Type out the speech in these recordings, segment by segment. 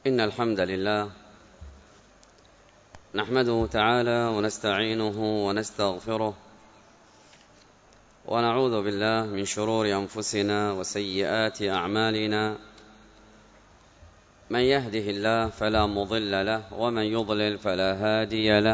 إن الحمد لله نحمده تعالى ونستعينه ونستغفره ونعوذ بالله من شرور أنفسنا وسيئات أعمالنا. من يهده الله فلا مضل له ومن يضلل فلا هادي له،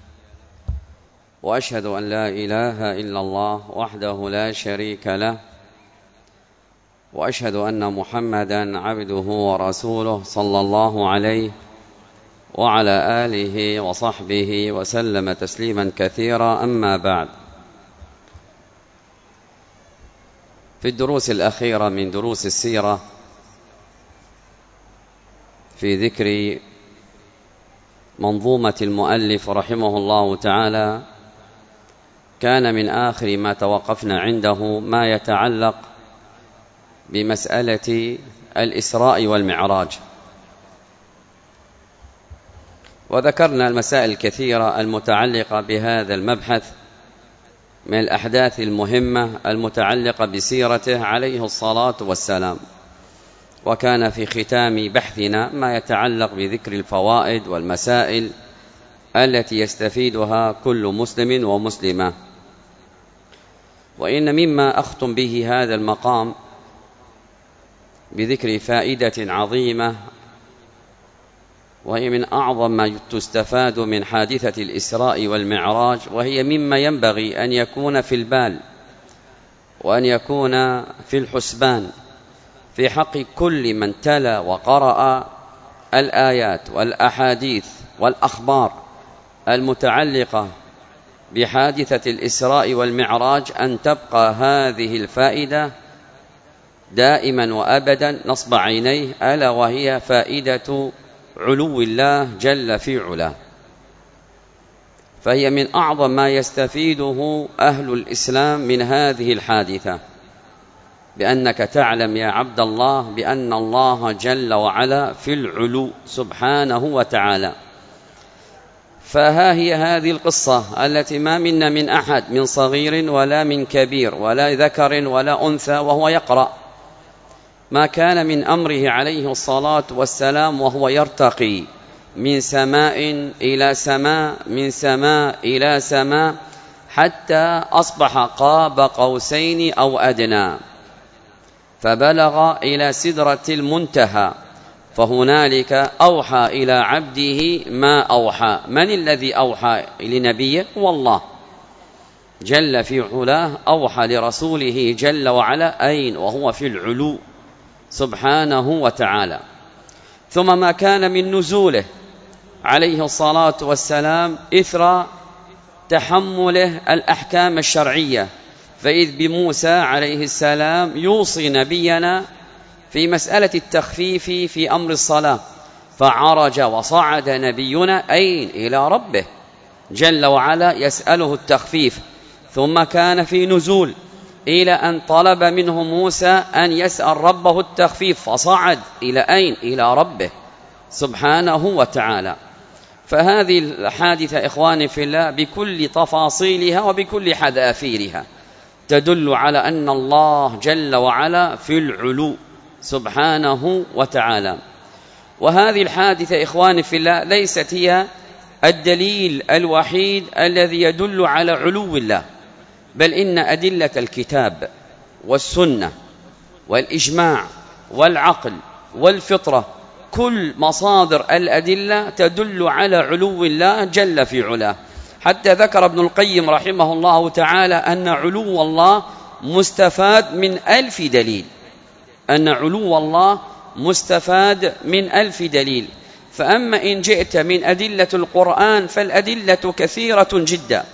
وأشهد أن لا إله إلا الله وحده لا شريك له، وأشهد أن محمدًا عبده ورسوله صلى الله عليه وعلى آله وصحبه وسلم تسليمًا كثيرا. أما بعد، في الدروس الأخيرة من دروس السيرة في ذكر منظومة المؤلف رحمه الله تعالى، كان من آخر ما توقفنا عنده ما يتعلق بمسألة الإسراء والمعراج، وذكرنا المسائل الكثيرة المتعلقة بهذا المبحث من الأحداث المهمة المتعلقة بسيرته عليه الصلاة والسلام. وكان في ختام بحثنا ما يتعلق بذكر الفوائد والمسائل التي يستفيدها كل مسلم ومسلمة. وإن مما أختم به هذا المقام بذكر فائدة عظيمة، وهي من أعظم ما تستفاد من حادثة الإسراء والمعراج، وهي مما ينبغي أن يكون في البال وأن يكون في الحسبان في حق كل من تلا وقرأ الآيات والأحاديث والأخبار المتعلقة بحادثة الإسراء والمعراج، أن تبقى هذه الفائدة دائما وأبدا نصب عينيه، ألا وهي فائدة علو الله جل في علاه. فهي من أعظم ما يستفيده أهل الإسلام من هذه الحادثة، بأنك تعلم يا عبد الله بأن الله جل وعلا في العلو سبحانه وتعالى. فها هي هذه القصة التي ما منا من أحد من صغير ولا من كبير ولا ذكر ولا أنثى وهو يقرأ ما كان من أمره عليه الصلاة والسلام، وهو يرتقي من سماء إلى سماء، من سماء إلى سماء، حتى أصبح قاب قوسين أو أدنى، فبلغ إلى سدرة المنتهى، فهنالك أوحى إلى عبده ما أوحى. من الذي أوحى لنبيه؟ هو الله جل في علاه. أوحى لرسوله جل وعلا أين؟ وهو في العلو سبحانه وتعالى. ثم ما كان من نزوله عليه الصلاة والسلام إثر تحمله الأحكام الشرعية، فإذ بموسى عليه السلام يوصي نبينا في مسألة التخفيف في أمر الصلاة، فعرج وصعد نبينا أين؟ إلى ربه جل وعلا يسأله التخفيف. ثم كان في نزول إلى أن طلب منه موسى أن يسأل ربه التخفيف، فصعد إلى أين؟ إلى ربه سبحانه وتعالى. فهذه الحادثة إخواني في الله بكل تفاصيلها وبكل حذافيرها تدل على أن الله جل وعلا في العلو سبحانه وتعالى. وهذه الحادثة إخواني في الله ليست هي الدليل الوحيد الذي يدل على علو الله، بل إن أدلة الكتاب والسنة والإجماع والعقل والفطرة، كل مصادر الأدلة تدل على علو الله جل في علاه. حتى ذكر ابن القيم رحمه الله تعالى أن علو الله مستفاد من 1000 دليل، أن علو الله مستفاد من 1000 دليل. فأما إن جئت من أدلة القرآن فالأدلة كثيرة جدا،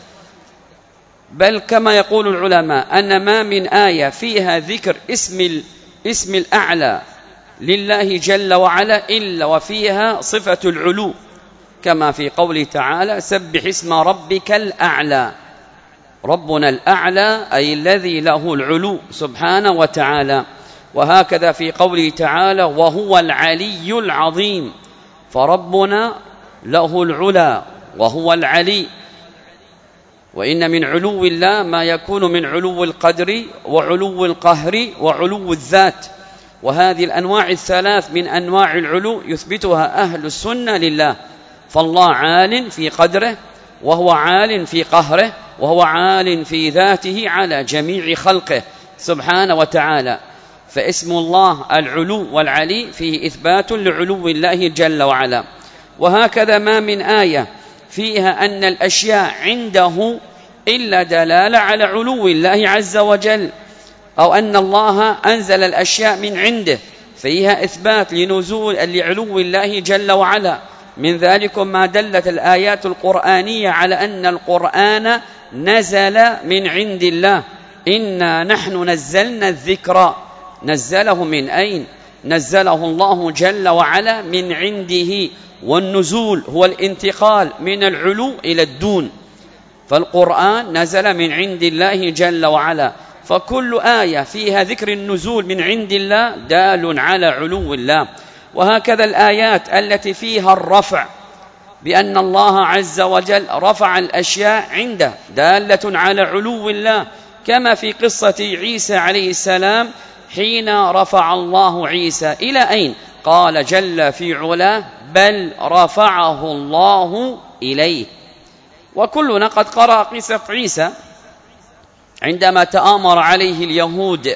بل كما يقول العلماء أن ما من آية فيها ذكر اسم الأعلى لله جل وعلا إلا وفيها صفة العلو، كما في قوله تعالى سبح اسم ربك الأعلى. ربنا الأعلى أي الذي له العلو سبحانه وتعالى. وهكذا في قوله تعالى وهو العلي العظيم، فربنا له العلا وهو العلي. وإن من علو الله ما يكون من علو القدر وعلو القهر وعلو الذات، وهذه الأنواع الثلاث من أنواع العلو يثبتها أهل السنة لله. فالله عال في قدره، وهو عال في قهره، وهو عال في ذاته على جميع خلقه سبحانه وتعالى. فاسم الله العلو والعلي فيه إثبات لعلو الله جل وعلا. وهكذا ما من آية فيها أن الأشياء عنده إلا دلالة على علو الله عز وجل، أو أن الله أنزل الأشياء من عنده فيها إثبات لنزول لعلو الله جل وعلا. من ذلك ما دلت الآيات القرآنية على أن القرآن نزل من عند الله. إنا نحن نزلنا الذكر. نزله من أين؟ نزله الله جل وعلا من عنده. والنزول هو الانتقال من العلو إلى الدون، فالقرآن نزل من عند الله جل وعلا. فكل آية فيها ذكر النزول من عند الله دال على علو الله. وهكذا الآيات التي فيها الرفع بأن الله عز وجل رفع الأشياء عنده دالة على علو الله، كما في قصة عيسى عليه السلام حين رفع الله عيسى إلى أين؟ قال جل في علاه بل رفعه الله إليه. وكلنا قد قرأ قصة عيسى عندما تآمر عليه اليهود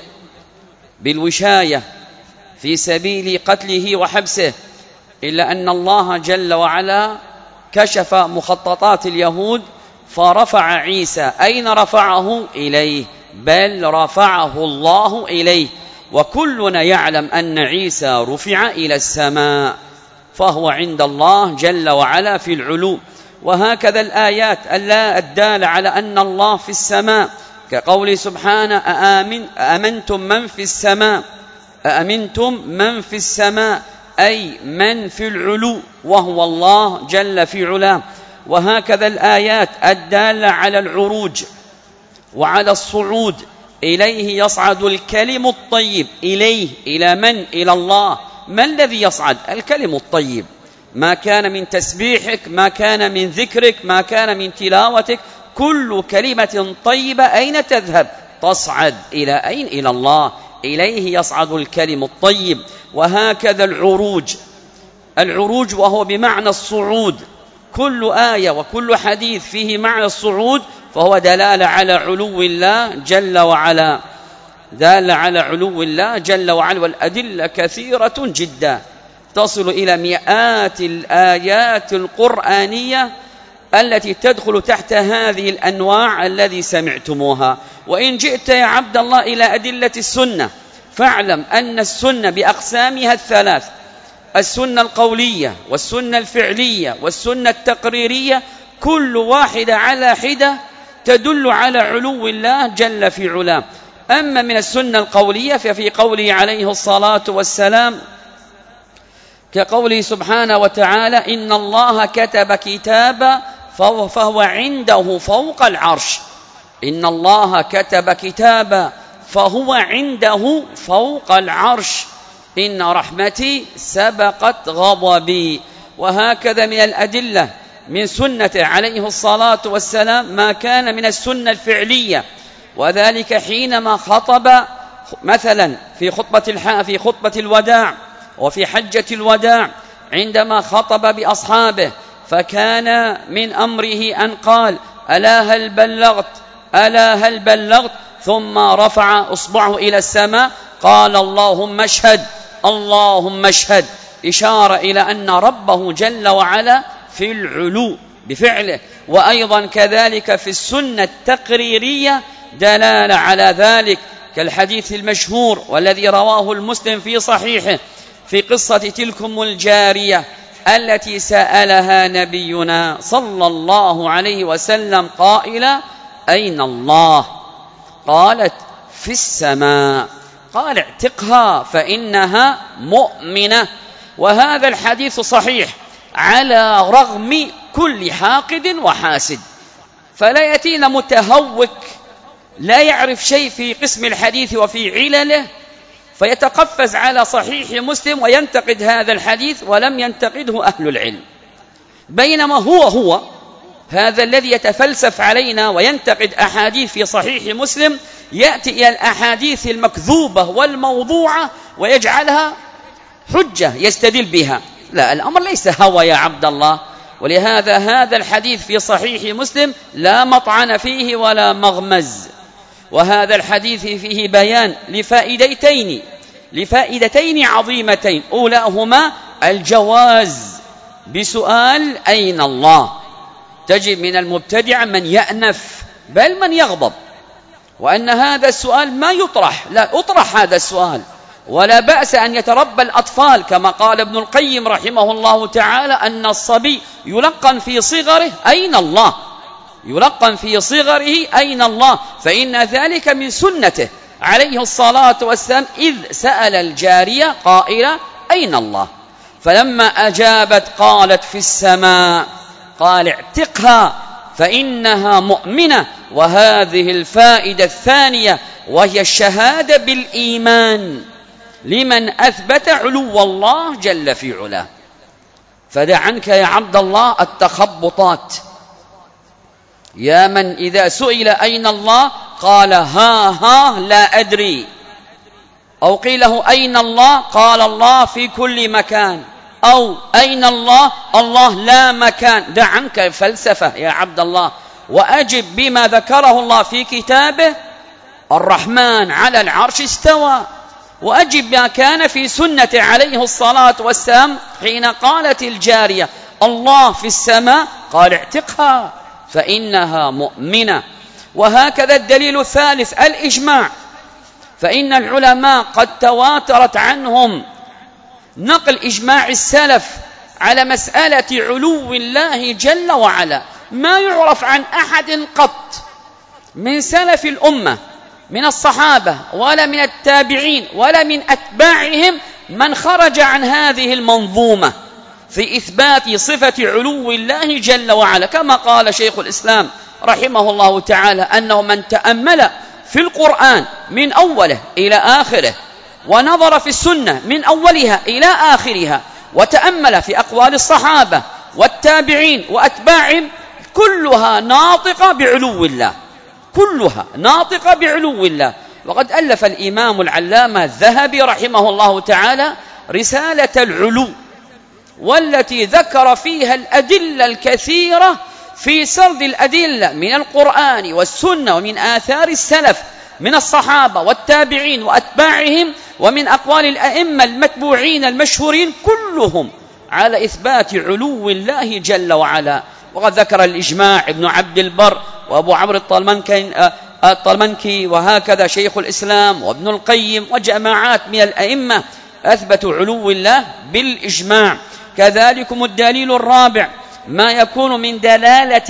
بالوشاية في سبيل قتله وحبسه، إلا أن الله جل وعلا كشف مخططات اليهود فرفع عيسى. أين رفعه؟ إليه. بل رفعه الله إليه. وكلنا يعلم أن عيسى رفع إلى السماء، فهو عند الله جل وعلا في العلو. وهكذا الآيات الدالة على أن الله في السماء، كقول سبحانه أأمنتم من في السماء. أأمنتم من في السماء أي من في العلو، وهو الله جل في علاه. وهكذا الآيات الدالة على العروج وعلى الصعود. إليه يصعد الكلم الطيب. إليه، إلى من؟ إلى الله. ما الذي يصعد؟ الكلم الطيب. ما كان من تسبيحك، ما كان من ذكرك، ما كان من تلاوتك، كل كلمة طيبة أين تذهب؟ تصعد إلى أين؟ إلى الله. إليه يصعد الكلم الطيب. وهكذا العروج وهو بمعنى الصعود. كل آية وكل حديث فيه معنى الصعود فهو دلالة على علو الله جل وعلا، دالة على علو الله جل وعلا. والأدلة كثيرة جدا تصل إلى مئات الآيات القرآنية التي تدخل تحت هذه الأنواع الذي سمعتموها. وإن جئت يا عبد الله إلى أدلة السنة فاعلم أن السنة بأقسامها الثلاث: السنة القولية، والسنة الفعلية، والسنة التقريرية، كل واحدة على حدة تدل على علو الله جل في علاه. أما من السنة القولية ففي قوله عليه الصلاة والسلام كقوله سبحانه وتعالى إن الله كتب كتابا فهو عنده فوق العرش. إن الله كتب كتابا فهو عنده فوق العرش. إن رحمتي سبقت غضبي. وهكذا من الأدلة من سنته عليه الصلاة والسلام ما كان من السنة الفعلية، وذلك حينما خطب مثلا في خطبة الوداع وفي حجة الوداع عندما خطب بأصحابه، فكان من أمره أن قال ألا هل بلغت ثم رفع أصبعه إلى السماء قال اللهم اشهد، إشارة إلى أن ربه جل وعلا في العلو بفعله. وأيضا كذلك في السنة التقريرية دلالة على ذلك، كالحديث المشهور والذي رواه المسلم في صحيحه في قصة تلكم الجارية التي سألها نبينا صلى الله عليه وسلم قائلا أين الله؟ قالت في السماء. قال اعتقها فإنها مؤمنة. وهذا الحديث صحيح على رغم كل حاقد وحاسد. فلا يأتينا متهوك لا يعرف شيء في قسم الحديث وفي علله فيتقفز على صحيح مسلم وينتقد هذا الحديث ولم ينتقده أهل العلم، بينما هو هذا الذي يتفلسف علينا وينتقد أحاديث في صحيح مسلم يأتي إلى الأحاديث المكذوبة والموضوعة ويجعلها حجة يستدل بها. لا، الأمر ليس هوى يا عبد الله. ولهذا هذا الحديث في صحيح مسلم لا مطعن فيه ولا مغمز. وهذا الحديث فيه بيان لفائدتين عظيمتين. أولاهما الجواز بسؤال أين الله. تجد من المبتدع من يأنف بل من يغضب، وأن هذا السؤال ما يطرح. لا، أطرح هذا السؤال، ولا بأس أن يتربى الأطفال، كما قال ابن القيم رحمه الله تعالى أن الصبي يلقن في صغره أين الله، يلقن في صغره أين الله، فإن ذلك من سنته عليه الصلاة والسلام، إذ سأل الجارية قائلة أين الله، فلما أجابت قالت في السماء، قال اعتقها فإنها مؤمنة. وهذه الفائدة الثانية وهي الشهادة بالإيمان لمن أثبت علو الله جل في علاه. فدع عنك يا عبد الله التخبطات، يا من إذا سئل أين الله قال ها لا أدري، أو قيل له أين الله قال الله في كل مكان، أو أين الله الله لا مكان. دع عنك فلسفة يا عبد الله، وأجب بما ذكره الله في كتابه الرحمن على العرش استوى، وأجب ما كان في سنته عليه الصلاة والسلام حين قالت الجارية الله في السماء قال اعتقها فإنها مؤمنة. وهكذا الدليل الثالث الإجماع، فإن العلماء قد تواترت عنهم نقل إجماع السلف على مسألة علو الله جل وعلا. ما يعرف عن أحد قط من سلف الأمة من الصحابة ولا من التابعين ولا من أتباعهم من خرج عن هذه المنظومة في إثبات صفة علو الله جل وعلا، كما قال شيخ الإسلام رحمه الله تعالى أنه من تأمل في القرآن من أوله إلى آخره، ونظر في السنة من أولها إلى آخرها، وتأمل في أقوال الصحابة والتابعين وأتباعهم، كلها ناطقة بعلو الله، كلها ناطقة بعلو الله. وقد ألف الإمام العلامة الذهبي رحمه الله تعالى رسالة العلو، والتي ذكر فيها الأدلة الكثيرة في سرد الأدلة من القرآن والسنة ومن آثار السلف من الصحابة والتابعين وأتباعهم ومن أقوال الأئمة المتبوعين المشهورين، كلهم على إثبات علو الله جل وعلا. وقد ذكر الإجماع ابن عبد البر وأبو عمرو الطلمنكي، وهكذا شيخ الإسلام وابن القيم وجماعات من الأئمة أثبتوا علو الله بالإجماع. كذلكم الدليل الرابع ما يكون من دلالة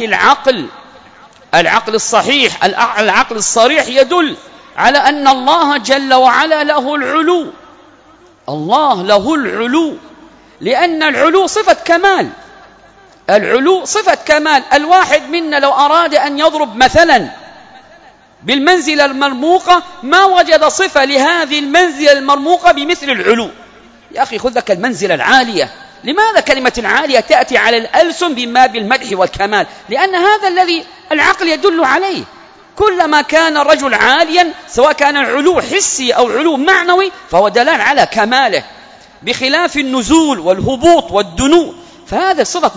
العقل الصحيح، العقل الصريح يدل على أن الله جل وعلا له العلو. الله له العلو لأن العلو صفة كمال، العلو صفة كمال. الواحد منا لو أراد أن يضرب مثلا بالمنزلة المرموقة ما وجد صفة لهذه المنزلة المرموقة بمثل العلو. يا أخي خذ لك المنزلة العالية. لماذا كلمة العالية تأتي على الألسن بما بالمدح والكمال؟ لأن هذا الذي العقل يدل عليه. كلما كان الرجل عاليا سواء كان العلو حسي أو علو معنوي فهو دلال على كماله، بخلاف النزول والهبوط والدنو، فهذا صفة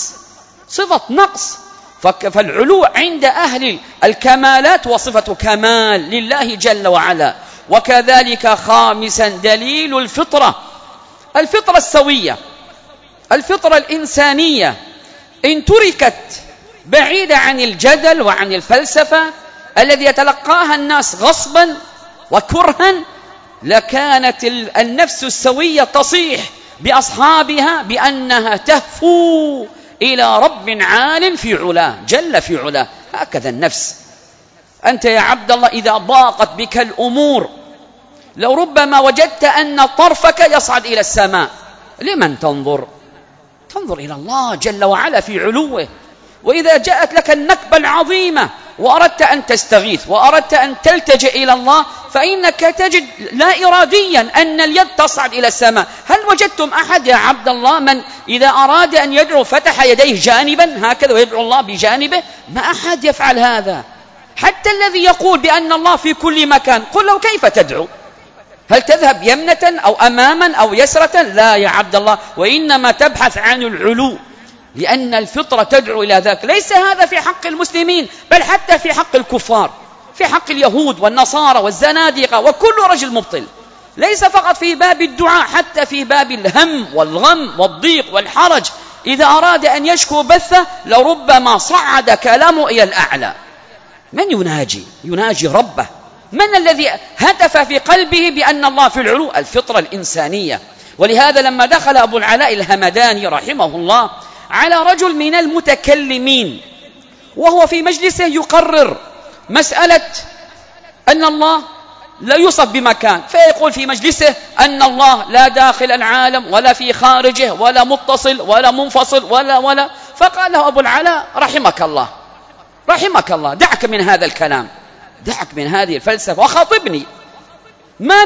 نقص. فالعلو عند أهل الكمالات وصفة كمال لله جل وعلا. وكذلك خامسا دليل الفطرة السوية، الفطرة الإنسانية، إن تركت بعيدة عن الجدل وعن الفلسفة الذي يتلقاها الناس غصبا وكرها، لكانت النفس السوية تصيح بأصحابها بأنها تهفو إلى رب عال في علاه جل في علاه. هكذا النفس. أنت يا عبد الله إذا ضاقت بك الأمور لو ربما وجدت أن طرفك يصعد إلى السماء، لمن تنظر؟ تنظر إلى الله جل وعلا في علوه. وإذا جاءت لك النكبة العظيمة وأردت أن تستغيث وأردت أن تلتجئ إلى الله، فإنك تجد لا إراديا أن اليد تصعد إلى السماء. هل وجدتم أحد يا عبد الله من إذا أراد أن يدعو فتح يديه جانبا هكذا ويدعو الله بجانبه؟ ما أحد يفعل هذا. حتى الذي يقول بأن الله في كل مكان، قل له كيف تدعو؟ هل تذهب يمنة أو أماما أو يسرة؟ لا يا عبد الله، وإنما تبحث عن العلو، لأن الفطرة تدعو إلى ذاك. ليس هذا في حق المسلمين، بل حتى في حق الكفار، في حق اليهود والنصارى والزنادقة وكل رجل مبطل. ليس فقط في باب الدعاء، حتى في باب الهم والغم والضيق والحرج، إذا أراد أن يشكو بثه لربما صعد كلامه إلى الأعلى. من يناجي ربه؟ من الذي هتف في قلبه بأن الله في العلو؟ الفطرة الإنسانية. ولهذا لما دخل أبو العلاء الهمداني رحمه الله على رجل من المتكلمين وهو في مجلسه يقرر مسألة أن الله لا يوصف بمكان، فيقول في مجلسه أن الله لا داخل العالم ولا في خارجه ولا متصل ولا منفصل ولا فقال له أبو العلاء رحمك الله، دعك من هذا الكلام، دعك من هذه الفلسفة وخاطبني. ما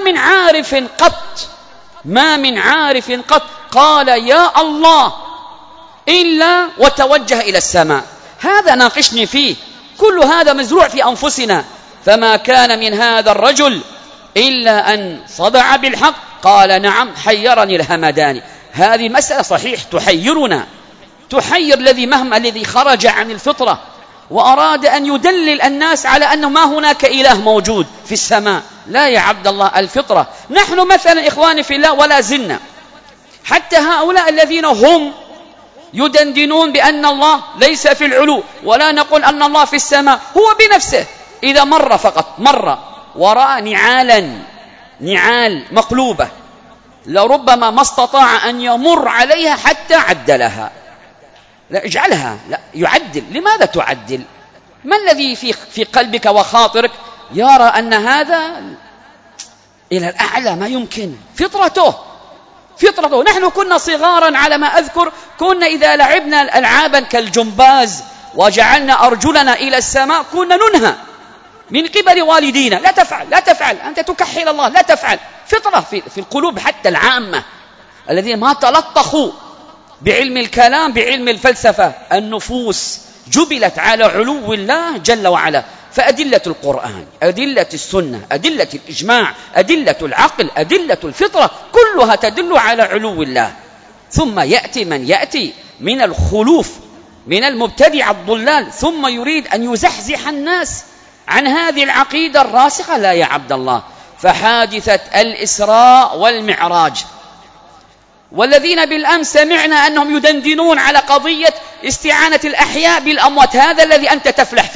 من عارف قط قال يا الله إلا وتوجه إلى السماء. هذا ناقشني فيه، كل هذا مزروع في أنفسنا. فما كان من هذا الرجل إلا أن صدع بالحق، قال نعم حيرني الهمداني. هذه مسألة صحيح تحير الذي خرج عن الفطرة وأراد أن يدلل الناس على أنه ما هناك إله موجود في السماء. لا يا عبد الله، الفطرة. نحن مثلا إخواني في الله ولا زلنا حتى هؤلاء الذين هم يدندنون بأن الله ليس في العلو ولا نقول أن الله في السماء، هو بنفسه إذا مر ورأى نعال مقلوبة لربما ما استطاع أن يمر عليها حتى عدلها. لا اجعلها، لا يعدل. لماذا تعدل؟ ما الذي في قلبك وخاطرك يرى أن هذا إلى الأعلى؟ ما يمكن. فطرته. نحن كنا صغارا على ما أذكر، كنا إذا لعبنا ألعابا كالجمباز وجعلنا أرجلنا إلى السماء كنا ننهى من قبل والدينا، لا تفعل أنت تكحل الله، لا تفعل. فطرة في القلوب حتى العامة الذين ما تلطخوا بعلم الكلام بعلم الفلسفة. النفوس جبلت على علو الله جل وعلا. فأدلة القرآن، أدلة السنة، أدلة الإجماع، أدلة العقل، أدلة الفطرة، كلها تدل على علو الله. ثم يأتي من يأتي من الخلوف، من المبتدع الضلال، ثم يريد أن يزحزح الناس عن هذه العقيدة الراسخة. لا يا عبد الله. فحادثة الإسراء والمعراج، والذين بالأمس سمعنا أنهم يدندنون على قضية استعانة الأحياء بالأموات، هذا الذي أنت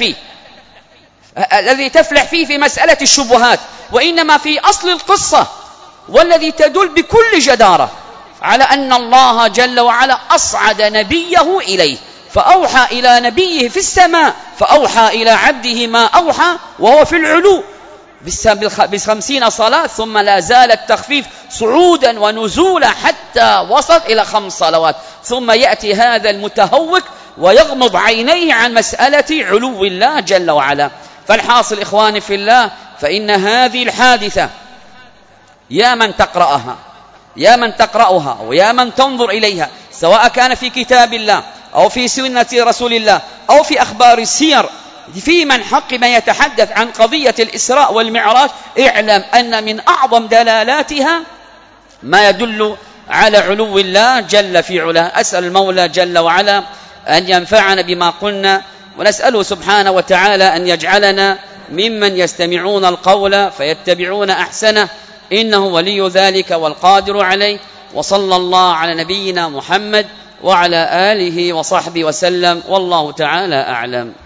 تفلح فيه في مسألة الشبهات، وإنما في أصل القصة والذي تدل بكل جدارة على أن الله جل وعلا أصعد نبيه إليه، فأوحى إلى نبيه في السماء، فأوحى إلى عبده ما أوحى وهو في العلو ب50 صلاة، ثم لا زال التخفيف صعودا ونزولا حتى وصل إلى 5 صلوات. ثم يأتي هذا المتهوك ويغمض عينيه عن مسألة علو الله جل وعلا. فالحاصل إخواني في الله، فإن هذه الحادثة يا من تقرأها ويا من تنظر إليها، سواء كان في كتاب الله أو في سنة رسول الله أو في أخبار السير، في من حق ما يتحدث عن قضية الإسراء والمعراج، اعلم أن من أعظم دلالاتها ما يدل على علو الله جل في علاه. أسأل المولى جل وعلا أن ينفعنا بما قلنا، ونسأله سبحانه وتعالى أن يجعلنا ممن يستمعون القول فيتبعون أحسنه، إنه ولي ذلك والقادر عليه. وصلى الله على نبينا محمد وعلى آله وصحبه وسلم، والله تعالى أعلم.